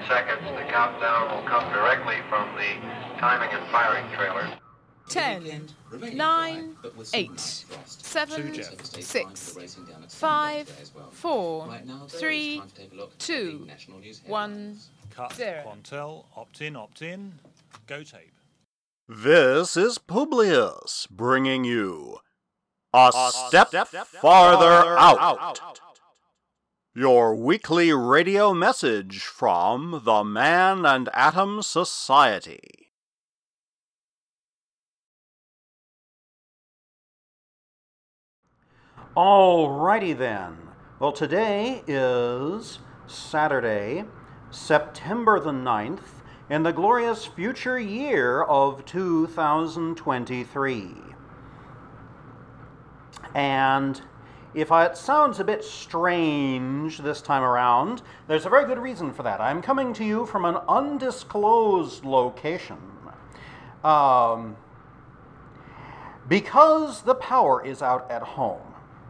seconds. The countdown will come directly from the timing and firing trailer. 10, 9, 8, 7, 6, 5, 4, 3, 2, 1, Cut. 0. Quantel, opt in, go tape. This is Publius bringing you A Step Farther Out, your weekly radio message from the Man and Atom Society. Alrighty then. Well, today is Saturday, September the 9th, in the glorious future year of 2023. And if it sounds a bit strange this time around, there's a very good reason for that. I'm coming to you from an undisclosed location. Because the power is out at home.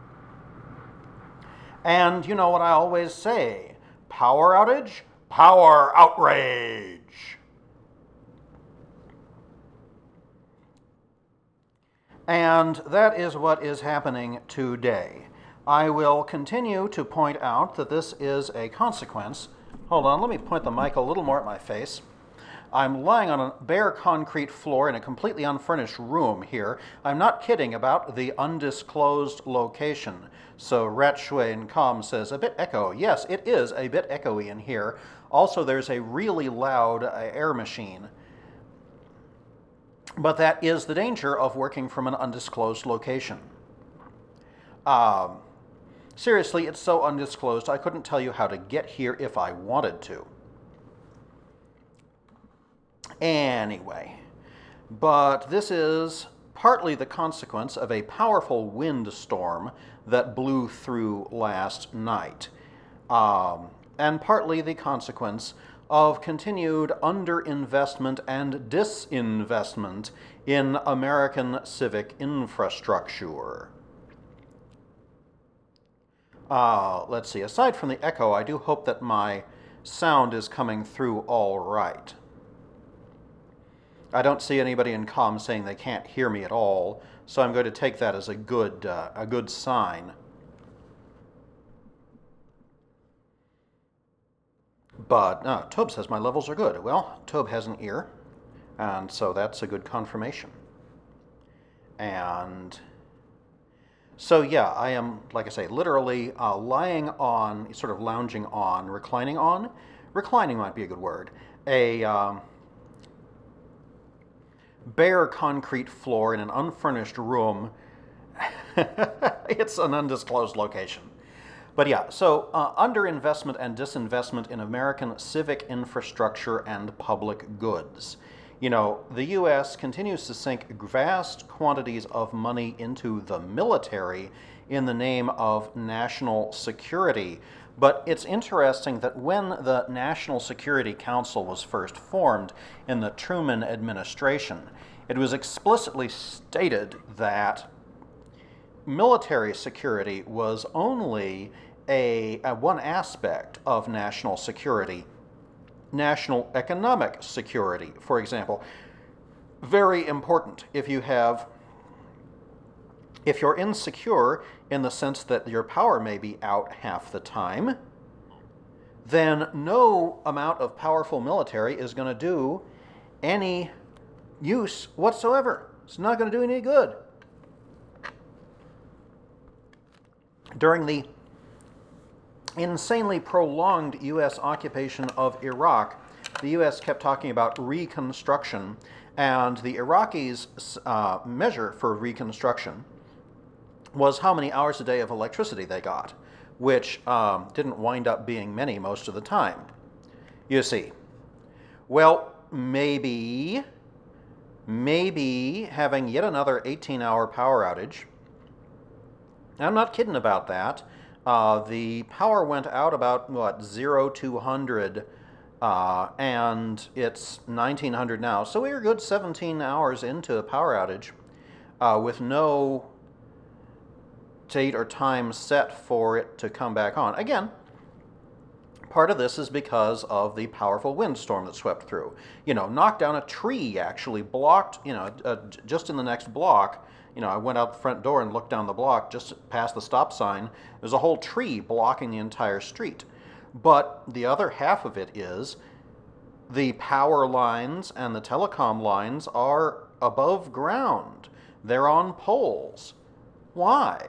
And you know what I always say, power outage, power outrage. And that is what is happening today. I will continue to point out that this is a consequence. Hold on, let me point the mic a little more at my face. I'm lying on a bare concrete floor in a completely unfurnished room here. I'm not kidding about the undisclosed location. So Rat Shui and Com says, a bit echo. Yes, it is a bit echoey in here. Also, there's a really loud air machine. But that is the danger of working from an undisclosed location. Seriously, it's so undisclosed, I couldn't tell you how to get here if I wanted to. Anyway, but this is partly the consequence of a powerful windstorm that blew through last night, and partly the consequence of continued underinvestment and disinvestment in American civic infrastructure. Let's see, aside from the echo, I do hope that my sound is coming through all right. I don't see anybody in comm saying they can't hear me at all, so I'm going to take that as a good sign. But Tobe says my levels are good. Well, Tobe has an ear, and so that's a good confirmation. And so yeah, I am, like I say, literally lying on, sort of lounging on, reclining on. Reclining might be a good word. A bare concrete floor in an unfurnished room. It's an undisclosed location. But yeah, so underinvestment and disinvestment in American civic infrastructure and public goods. You know, the U.S. continues to sink vast quantities of money into the military in the name of national security. But it's interesting that when the National Security Council was first formed in the Truman administration, it was explicitly stated that military security was only a one aspect of national security. National economic security, for example, very important. If you're insecure in the sense that your power may be out half the time, then no amount of powerful military is going to do any use whatsoever. It's not going to do any good. During the insanely prolonged U.S. occupation of Iraq, the U.S. kept talking about reconstruction, and the Iraqis' measure for reconstruction was how many hours a day of electricity they got, which didn't wind up being many most of the time. You see. Well, maybe having yet another 18-hour power outage. I'm not kidding about that. The power went out about, 0 to 100, and it's 1900 now. So we were a good 17 hours into a power outage with no date or time set for it to come back on. Again, part of this is because of the powerful windstorm that swept through. Knocked down a tree, actually blocked, just in the next block. I went out the front door and looked down the block just past the stop sign. There's a whole tree blocking the entire street. But the other half of it is the power lines and the telecom lines are above ground. They're on poles. Why?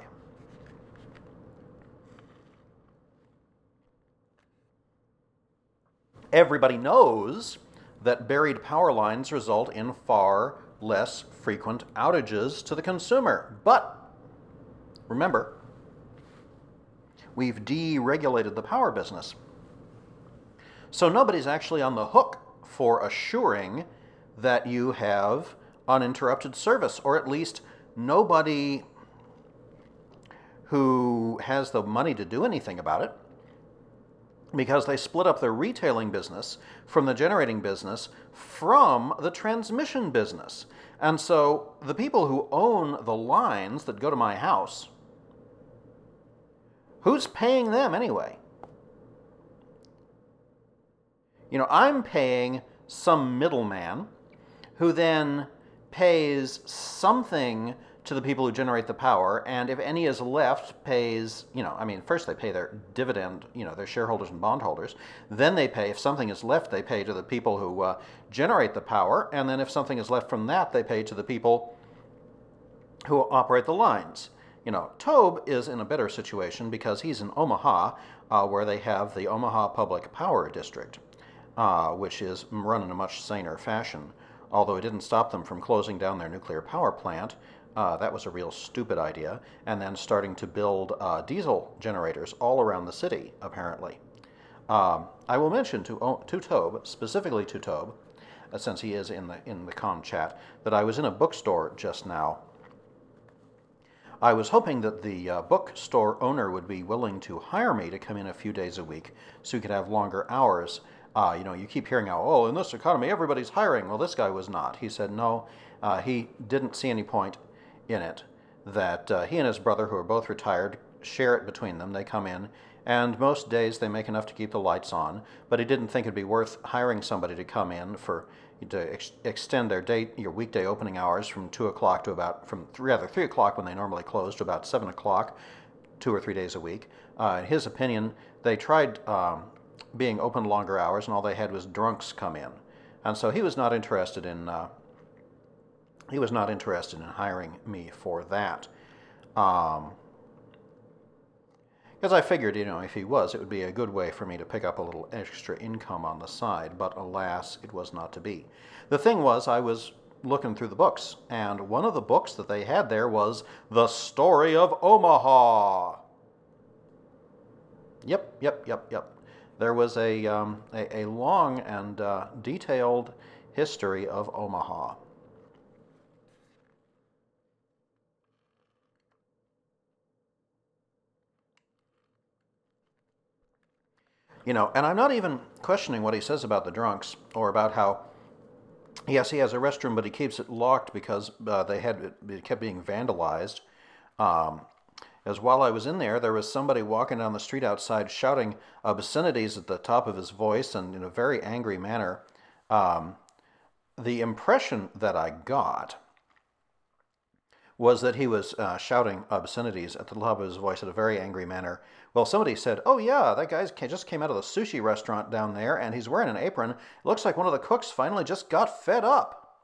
Everybody knows that buried power lines result in far less frequent outages to the consumer. But remember, we've deregulated the power business. So nobody's actually on the hook for assuring that you have uninterrupted service, or at least nobody who has the money to do anything about it, because they split up their retailing business from the generating business from the transmission business. And so the people who own the lines that go to my house, who's paying them anyway? I'm paying some middleman who then pays something to the people who generate the power, and if any is left, pays, first they pay their dividend, their shareholders and bondholders. Then they pay, if something is left, they pay to the people who generate the power, and then if something is left from that, they pay to the people who operate the lines. Tobe is in a better situation because he's in Omaha, where they have the Omaha Public Power District, which is run in a much saner fashion, although it didn't stop them from closing down their nuclear power plant. That was a real stupid idea, and then starting to build diesel generators all around the city, apparently. I will mention to Tobe, specifically to Tobe, since he is in the con chat, that I was in a bookstore just now. I was hoping that the bookstore owner would be willing to hire me to come in a few days a week so we could have longer hours. You keep hearing in this economy everybody's hiring. Well, this guy was not. He said no, he didn't see any point in it, that he and his brother, who are both retired, share it between them. They come in, and most days they make enough to keep the lights on, but he didn't think it'd be worth hiring somebody to come in to extend your weekday opening hours from 2 o'clock to from 3 o'clock when they normally close to about 7 o'clock, 2 or 3 days a week. In his opinion, they tried being open longer hours, and all they had was drunks come in, and so he was not interested in hiring me for that. Because I figured, if he was, it would be a good way for me to pick up a little extra income on the side, but alas, it was not to be. The thing was, I was looking through the books, and one of the books that they had there was The Story of Omaha. Yep. There was a long and detailed history of Omaha. And I'm not even questioning what he says about the drunks, or about how, yes, he has a restroom, but he keeps it locked because it kept being vandalized. As while I was in there was somebody walking down the street outside shouting obscenities at the top of his voice and in a very angry manner. The impression that I got was that he was shouting obscenities at the top of his voice in a very angry manner. Well, somebody said, oh yeah, that guy just came out of the sushi restaurant down there, and he's wearing an apron. It looks like one of the cooks finally just got fed up.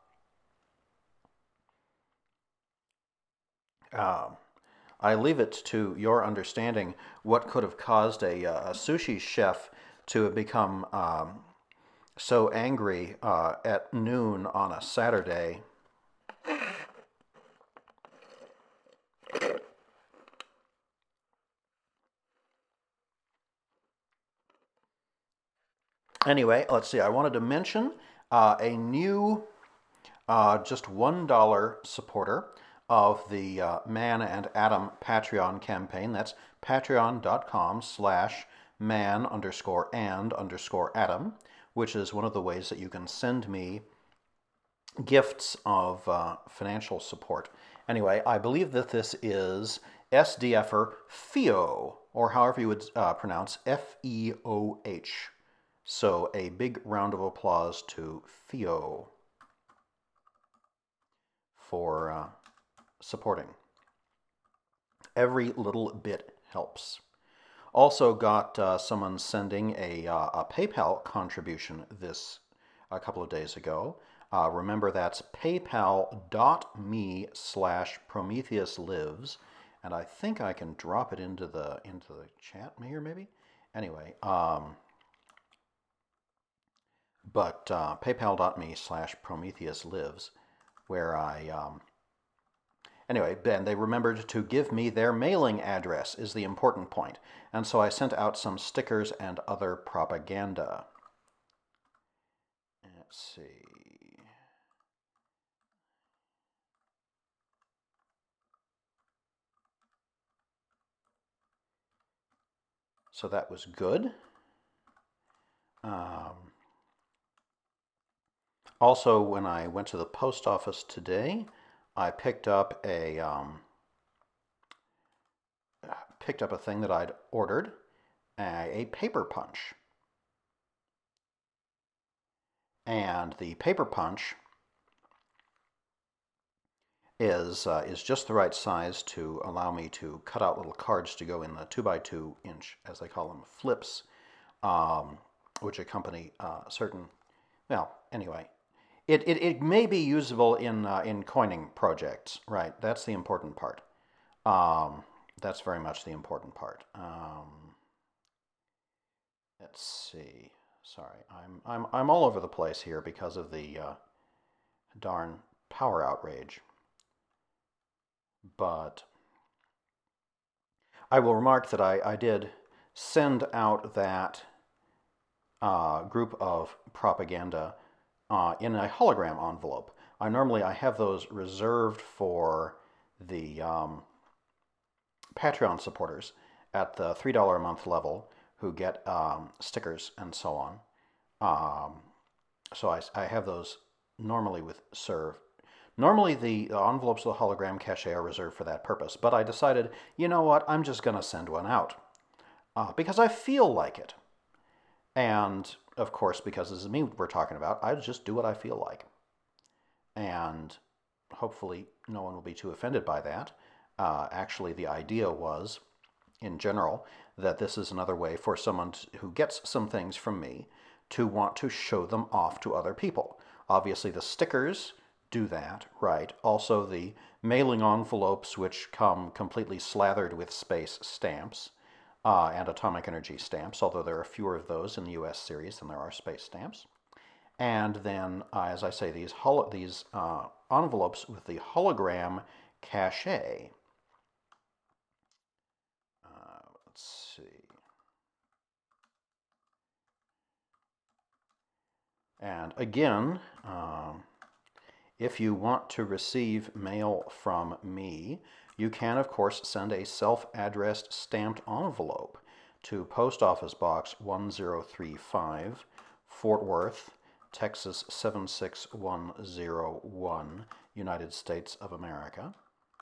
I leave it to your understanding what could have caused a sushi chef to have become so angry at noon on a Saturday. Anyway, let's see. I wanted to mention a new just $1 supporter of the Man and Adam Patreon campaign. That's patreon.com/man_and_Adam, which is one of the ways that you can send me gifts of financial support. Anyway, I believe that this is SDFer Theo or however you would pronounce FEOH. So a big round of applause to Theo for supporting. Every little bit helps. Also got someone sending a PayPal contribution a couple of days ago. Remember, that's paypal.me/PrometheusLives, and I think I can drop it into the chat here, maybe. Anyway, but paypal.me/PrometheusLives, where anyway, and they remembered to give me their mailing address is the important point. And so I sent out some stickers and other propaganda. Let's see. So that was good. Also, when I went to the post office today, I picked up a thing that I'd ordered, a paper punch. And the paper punch is just the right size to allow me to cut out little cards to go in the 2x2 inch, as they call them, flips, which accompany certain. Well, anyway, it may be usable in coining projects, right? That's the important part. That's very much the important part. Let's see. Sorry, I'm all over the place here because of the darn power outrage. But I will remark that I did send out that group of propaganda in a hologram envelope. I have those reserved for the Patreon supporters at the $3 a month level who get stickers and so on. So I have those normally with serve. Normally the envelopes of the hologram cache are reserved for that purpose, but I decided, you know what, I'm just going to send one out because I feel like it. And, of course, because this is me we're talking about, I just do what I feel like. And hopefully no one will be too offended by that. Actually, the idea was, in general, that this is another way for someone who gets some things from me to want to show them off to other people. Obviously, the stickers do that, right? Also, the mailing envelopes, which come completely slathered with space stamps and atomic energy stamps, although there are fewer of those in the US series than there are space stamps. And then, as I say, these envelopes with the hologram cache. Let's see. And again, if you want to receive mail from me, you can, of course, send a self-addressed stamped envelope to Post Office Box 1035, Fort Worth, Texas 76101, United States of America.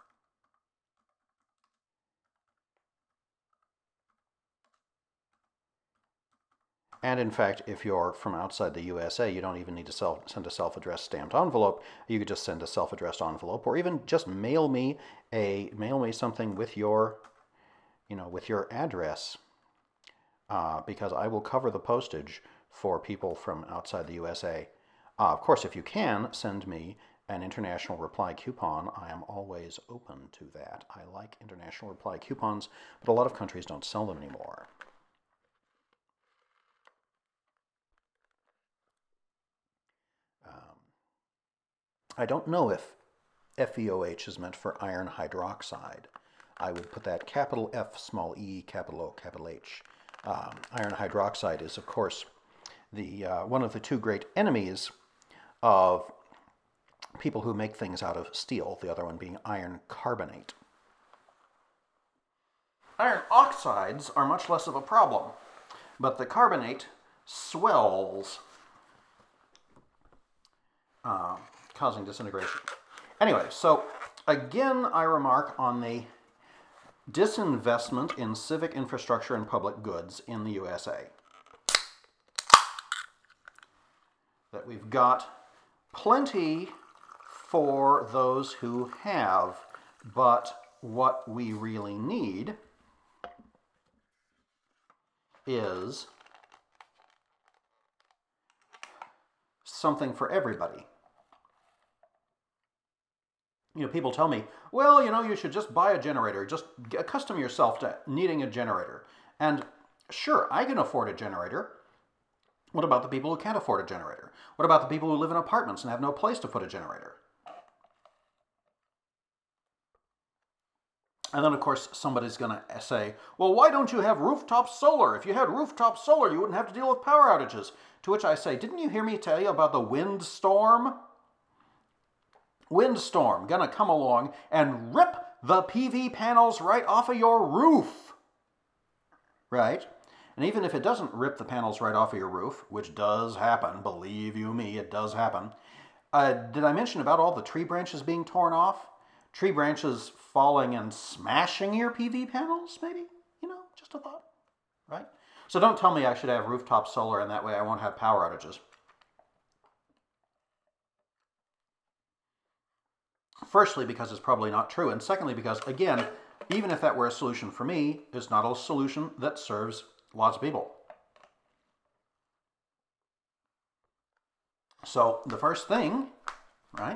And in fact, if you're from outside the USA, you don't even need to send a self-addressed stamped envelope. You could just send a self-addressed envelope, or even just mail me something with your, with your address, because I will cover the postage for people from outside the USA. Of course, if you can send me an international reply coupon, I am always open to that. I like international reply coupons, but a lot of countries don't sell them anymore. I don't know if FeOH is meant for iron hydroxide. I would put that capital F, small e, capital O, capital H. Iron hydroxide is, of course, the one of the two great enemies of people who make things out of steel, the other one being iron carbonate. Iron oxides are much less of a problem, but the carbonate swells, causing disintegration. Anyway, so again, I remark on the disinvestment in civic infrastructure and public goods in the USA. That we've got plenty for those who have, but what we really need is something for everybody. You know, people tell me, well, you know, you should just buy a generator. Just accustom yourself to needing a generator. And sure, I can afford a generator. What about the people who can't afford a generator? What about the people who live in apartments and have no place to put a generator? And then, of course, somebody's going to say, well, why don't you have rooftop solar? If you had rooftop solar, you wouldn't have to deal with power outages. To which I say, didn't you hear me tell you about the windstorm? Windstorm, going to come along and rip the PV panels right off of your roof. Right? And even if it doesn't rip the panels right off of your roof, which does happen, believe you me, it does happen. Did I mention about all the tree branches being torn off? Tree branches falling and smashing your PV panels, maybe? You know, just a thought, right? So don't tell me I should have rooftop solar and that way I won't have power outages. Firstly, because it's probably not true. And secondly, because, again, even if that were a solution for me, it's not a solution that serves lots of people. So the first thing, right?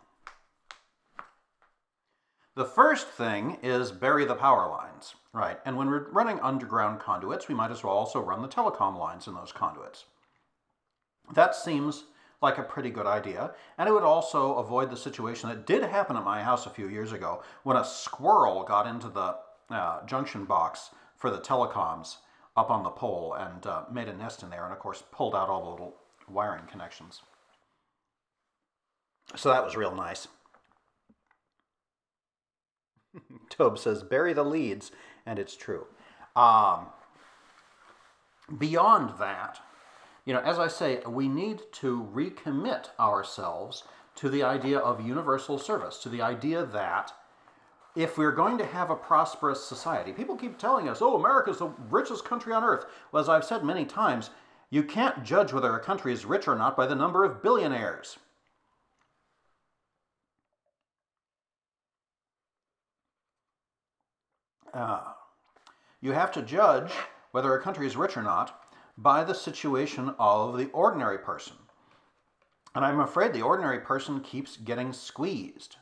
The first thing is bury the power lines, right? And when we're running underground conduits, we might as well also run the telecom lines in those conduits. That seems like a pretty good idea, and it would also avoid the situation that did happen at my house a few years ago when a squirrel got into the junction box for the telecoms up on the pole and made a nest in there, and of course pulled out all the little wiring connections. So that was real nice. Tobe says, bury the leads, and it's true. Beyond that, you know, as I say, we need to recommit ourselves to the idea of universal service, to the idea that if we're going to have a prosperous society, people keep telling us, oh, America's the richest country on earth. Well, as I've said many times, you can't judge whether a country is rich or not by the number of billionaires. You have to judge whether a country is rich or not by the situation of the ordinary person. And I'm afraid the ordinary person keeps getting squeezed.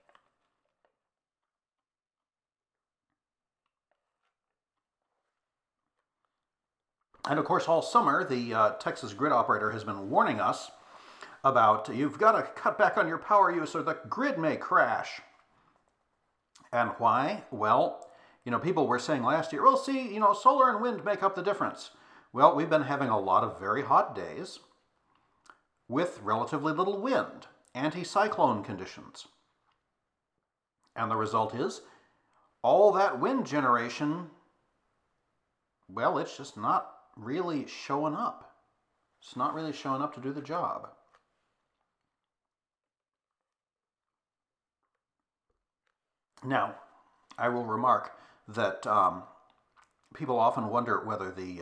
And of course, all summer, the Texas grid operator has been warning us about you've got to cut back on your power use or the grid may crash. And why? Well, you know, people were saying last year, well, see, you know, solar and wind make up the difference. Well, we've been having a lot of very hot days with relatively little wind, anti-cyclone conditions. And the result is, all that wind generation, well, it's just not really showing up. It's not really showing up to do the job. Now, I will remark that people often wonder whether the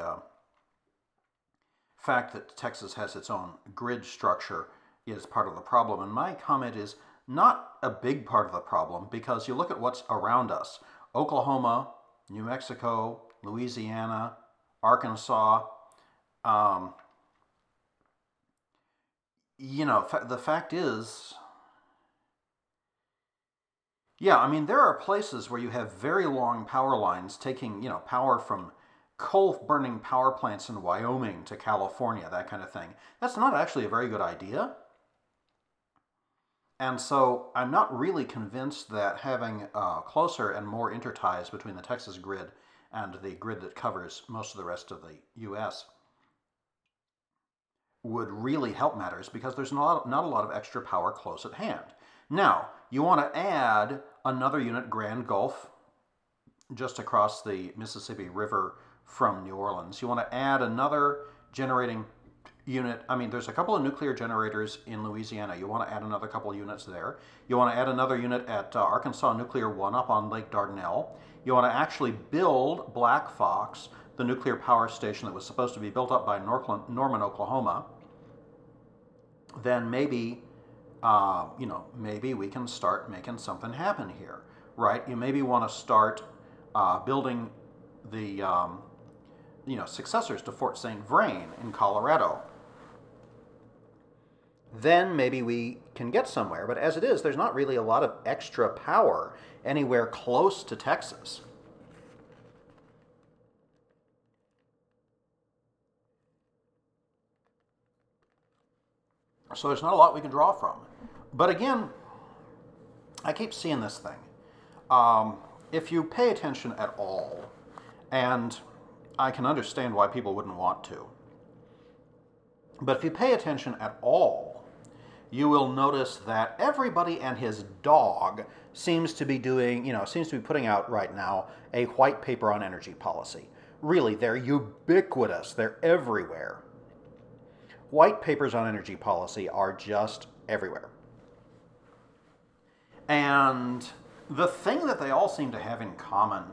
fact that Texas has its own grid structure is part of the problem. And my comment is not a big part of the problem, because you look at what's around us. Oklahoma, New Mexico, Louisiana, Arkansas. You know, the fact is, yeah, I mean, there are places where you have very long power lines taking, you know, power from coal-burning power plants in Wyoming to California, that kind of thing. That's not actually a very good idea. And so I'm not really convinced that having closer and more interties between the Texas grid and the grid that covers most of the rest of the U.S. would really help matters, because there's not a lot of extra power close at hand. Now, you want to add another unit, Grand Gulf, just across the Mississippi River from New Orleans. You want to add another generating unit. I mean, there's a couple of nuclear generators in Louisiana. You want to add another couple of units there. You want to add another unit at Arkansas Nuclear 1 up on Lake Dardanelle. You want to actually build Black Fox, the nuclear power station that was supposed to be built up by Norman, Oklahoma. Then maybe, maybe we can start making something happen here, right? You maybe want to start building the, successors to Fort St. Vrain in Colorado. Then maybe we can get somewhere. But as it is, there's not really a lot of extra power anywhere close to Texas. So there's not a lot we can draw from. But again, I keep seeing this thing. If you pay attention at all, and I can understand why people wouldn't want to, but if you pay attention at all, you will notice that everybody and his dog seems to be putting out right now a white paper on energy policy. Really, they're ubiquitous. They're everywhere. White papers on energy policy are just everywhere. And the thing that they all seem to have in common,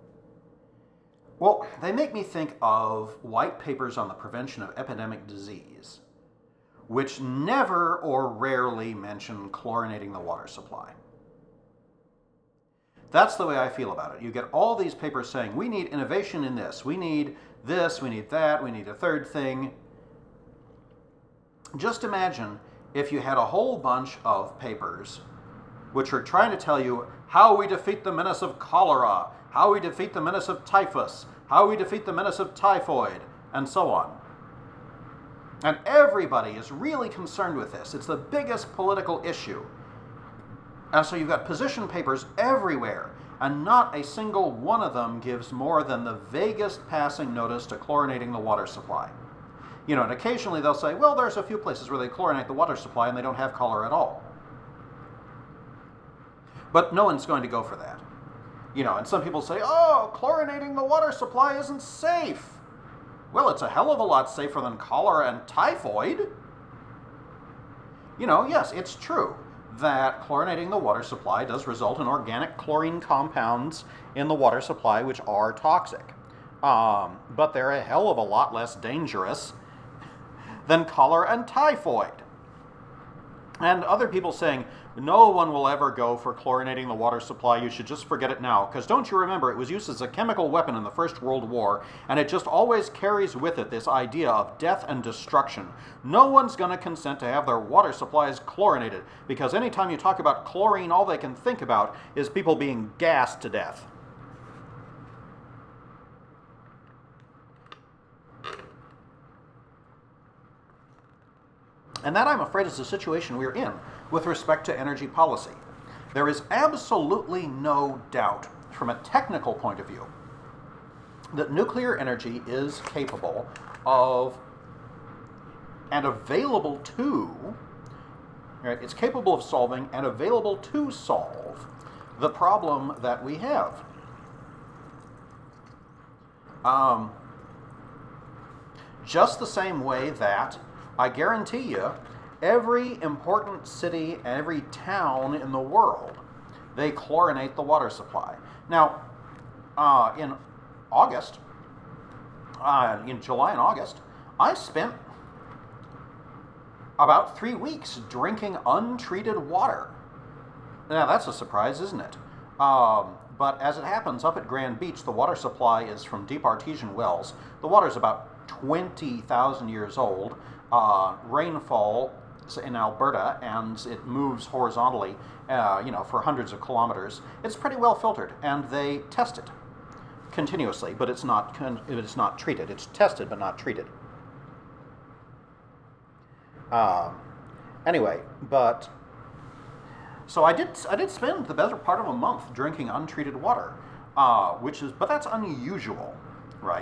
well, they make me think of white papers on the prevention of epidemic disease, which never or rarely mention chlorinating the water supply. That's the way I feel about it. You get all these papers saying, we need innovation in this, we need this, we need that, we need a third thing. Just imagine if you had a whole bunch of papers which are trying to tell you how we defeat the menace of cholera, how we defeat the menace of typhus, how we defeat the menace of typhoid, and so on. And everybody is really concerned with this. It's the biggest political issue. And so you've got position papers everywhere, and not a single one of them gives more than the vaguest passing notice to chlorinating the water supply. And occasionally they'll say, well, there's a few places where they chlorinate the water supply and they don't have cholera at all. But no one's going to go for that. And some people say, oh, chlorinating the water supply isn't safe. Well, it's a hell of a lot safer than cholera and typhoid. Yes, it's true that chlorinating the water supply does result in organic chlorine compounds in the water supply which are toxic. But they're a hell of a lot less dangerous than cholera and typhoid. And other people saying, no one will ever go for chlorinating the water supply, you should just forget it now. Because don't you remember, it was used as a chemical weapon in the First World War, and it just always carries with it this idea of death and destruction. No one's going to consent to have their water supplies chlorinated, because anytime you talk about chlorine, all they can think about is people being gassed to death. And that, I'm afraid, is the situation we're in with respect to energy policy. There is absolutely no doubt, from a technical point of view, that nuclear energy is capable of, and available to, right, it's capable of solving and available to solve the problem that we have. Just the same way that, I guarantee you, every important city, every town in the world, they chlorinate the water supply. Now, in July and August, I spent about 3 weeks drinking untreated water. Now, that's a surprise, isn't it? But as it happens, up at Grand Beach, the water supply is from deep artesian wells. The water is about 20,000 years old. Rainfall in Alberta, and it moves horizontally, for hundreds of kilometers. It's pretty well filtered, and they test it continuously, but it's not treated. It's tested, but not treated. Anyway, but so I did spend the better part of a month drinking untreated water, but that's unusual, right?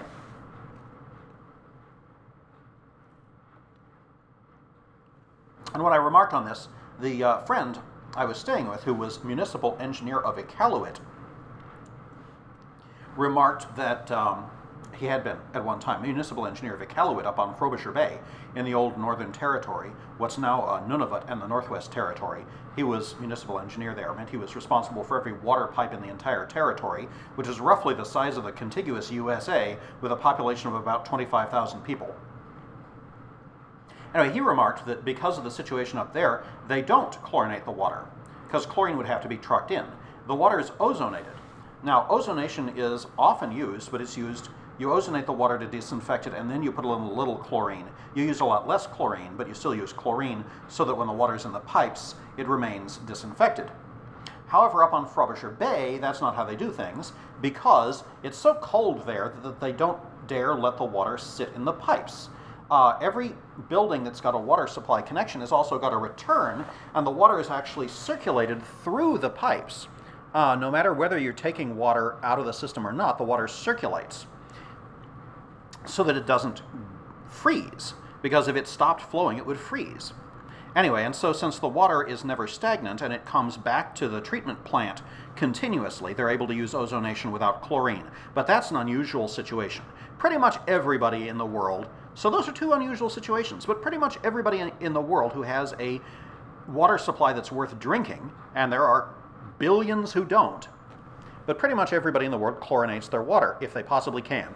And when I remarked on this, the friend I was staying with, who was municipal engineer of Iqaluit, remarked that he had been at one time municipal engineer of Iqaluit up on Frobisher Bay in the old Northern Territory, what's now Nunavut and the Northwest Territory. He was municipal engineer there. It meant he was responsible for every water pipe in the entire territory, which is roughly the size of the contiguous USA with a population of about 25,000 people. Anyway, he remarked that because of the situation up there, they don't chlorinate the water, because chlorine would have to be trucked in. The water is ozonated. Now, ozonation is often used, but it's used, you ozonate the water to disinfect it, and then you put a little chlorine. You use a lot less chlorine, but you still use chlorine so that when the water's in the pipes, it remains disinfected. However, up on Frobisher Bay, that's not how they do things, because it's so cold there that they don't dare let the water sit in the pipes. Every building that's got a water supply connection has also got a return, and the water is actually circulated through the pipes. No matter whether you're taking water out of the system or not, the water circulates so that it doesn't freeze, because if it stopped flowing, it would freeze. Anyway, and so since the water is never stagnant and it comes back to the treatment plant continuously, they're able to use ozonation without chlorine. But that's an unusual situation. Pretty much everybody in the world, so those are two unusual situations, but pretty much everybody in the world who has a water supply that's worth drinking, and there are billions who don't, but pretty much everybody in the world chlorinates their water if they possibly can.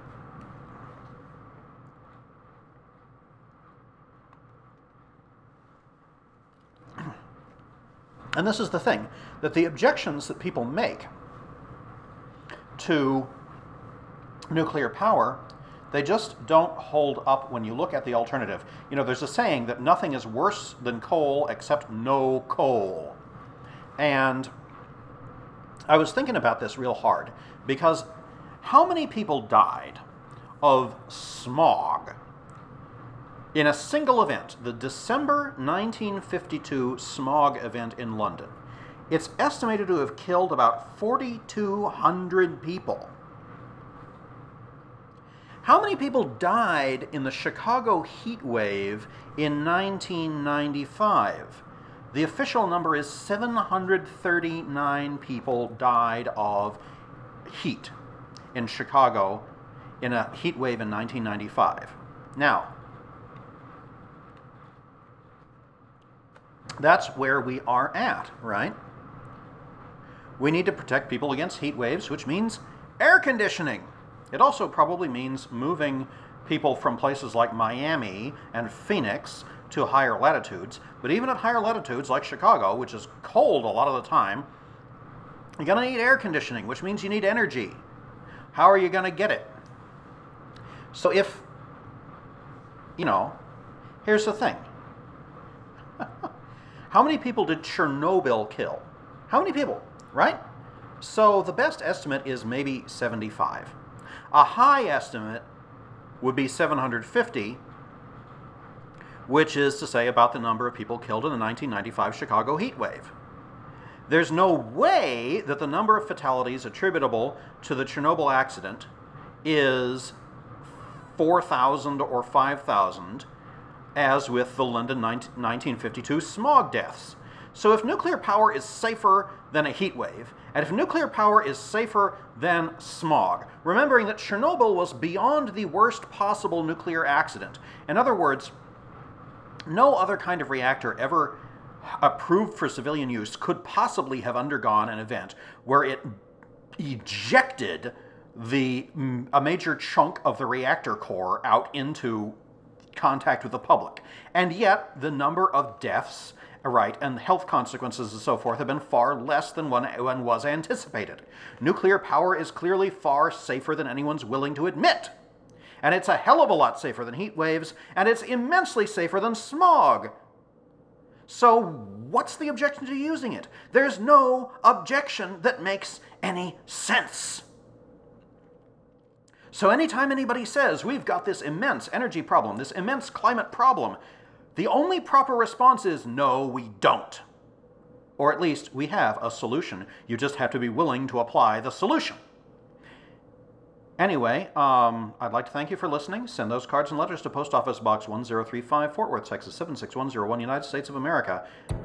And this is the thing, that the objections that people make to nuclear power, they just don't hold up when you look at the alternative. You know, there's a saying that nothing is worse than coal except no coal. And I was thinking about this real hard, because how many people died of smog in a single event, the December 1952 smog event in London? It's estimated to have killed about 4,200 people. How many people died in the Chicago heat wave in 1995? The official number is 739 people died of heat in Chicago in a heat wave in 1995. Now, that's where we are at, right? We need to protect people against heat waves, which means air conditioning. It also probably means moving people from places like Miami and Phoenix to higher latitudes. But even at higher latitudes like Chicago, which is cold a lot of the time, you're going to need air conditioning, which means you need energy. How are you going to get it? So if, here's the thing. How many people did Chernobyl kill? How many people, right? So the best estimate is maybe 75. A high estimate would be 750, which is to say about the number of people killed in the 1995 Chicago heat wave. There's no way that the number of fatalities attributable to the Chernobyl accident is 4,000 or 5,000, as with the London 1952 smog deaths. So if nuclear power is safer than a heat wave, and if nuclear power is safer than smog, remembering that Chernobyl was beyond the worst possible nuclear accident. In other words, no other kind of reactor ever approved for civilian use could possibly have undergone an event where it ejected a major chunk of the reactor core out into contact with the public. And yet, the number of deaths, right, and health consequences and so forth have been far less than one was anticipated. Nuclear power is clearly far safer than anyone's willing to admit. And it's a hell of a lot safer than heat waves, and it's immensely safer than smog. So what's the objection to using it? There's no objection that makes any sense. So anytime anybody says, we've got this immense energy problem, this immense climate problem, the only proper response is, no, we don't. Or at least we have a solution. You just have to be willing to apply the solution. Anyway, I'd like to thank you for listening. Send those cards and letters to Post Office Box 1035, Fort Worth, Texas 76101, United States of America.